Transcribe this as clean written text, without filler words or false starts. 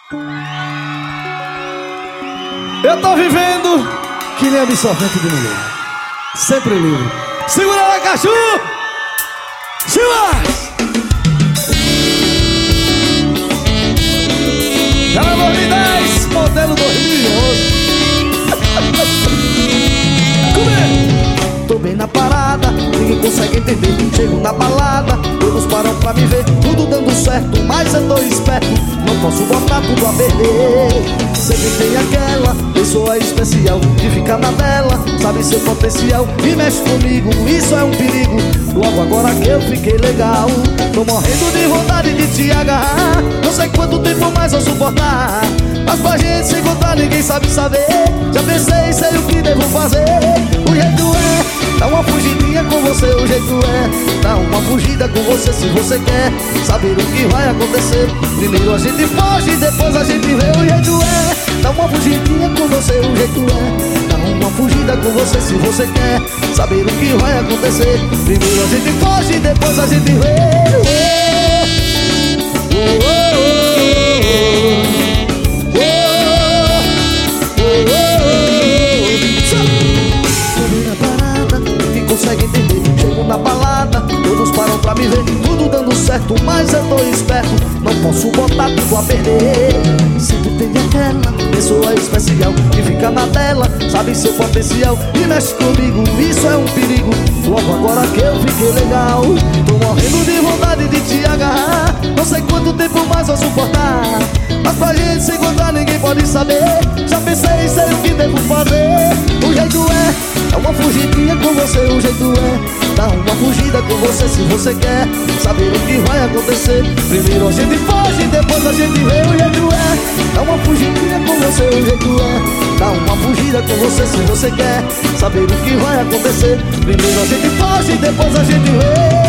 Eu tô vivendo que nem absorvente de mulher, sempre livre. Segura lá, Cachu! Silas! Ela 2010, modelo 2011. Tô bem na parada, ninguém consegue entender. Chego na balada, todos param pra me ver. Tudo dando certo, mas eu tô esperto. Não posso botar tudo a perder. Sempre tem aquela pessoa especial que fica na tela, sabe seu potencial e mexe comigo, isso é um perigo. Logo agora que eu fiquei legal, tô morrendo de vontade de te agarrar. Não sei quanto tempo mais eu suportar, mas pra gente se encontrar ninguém sabe saber. Já pensei, sei o que devo fazer. O jeito é dar uma fugidinha com você, o jeito é dar uma fugida com você. Se você quer saber o que vai acontecer, primeiro a gente foge, depois a gente vê. O jeito é dar uma fugidinha com você, o jeito é dar uma fugida com você. Se você quer saber o que vai acontecer, primeiro a gente foge, depois a gente vê. Consegue entender, chego na balada, todos param pra me ver. Tudo dando certo, mas eu tô esperto. Não posso botar tudo a perder. Sempre tem aquela pessoa especial que fica na tela, sabe seu potencial e mexe comigo, isso é um perigo. Logo agora que eu fiquei legal, tô morrendo de vontade de te agarrar. Não sei quanto tempo mais eu suportar, mas pra gente se encontrar ninguém pode saber. Já pensei, sei o que devo fazer. O jeito é dar uma fugidinha com você, o jeito é dar uma fugida com você. Se você quer saber o que vai acontecer, primeiro a gente foge, depois a gente vê. O jeito é dar uma fugidinha com você, o jeito é dar uma fugida com você. Se você quer saber o que vai acontecer, primeiro a gente foge, depois a gente vê.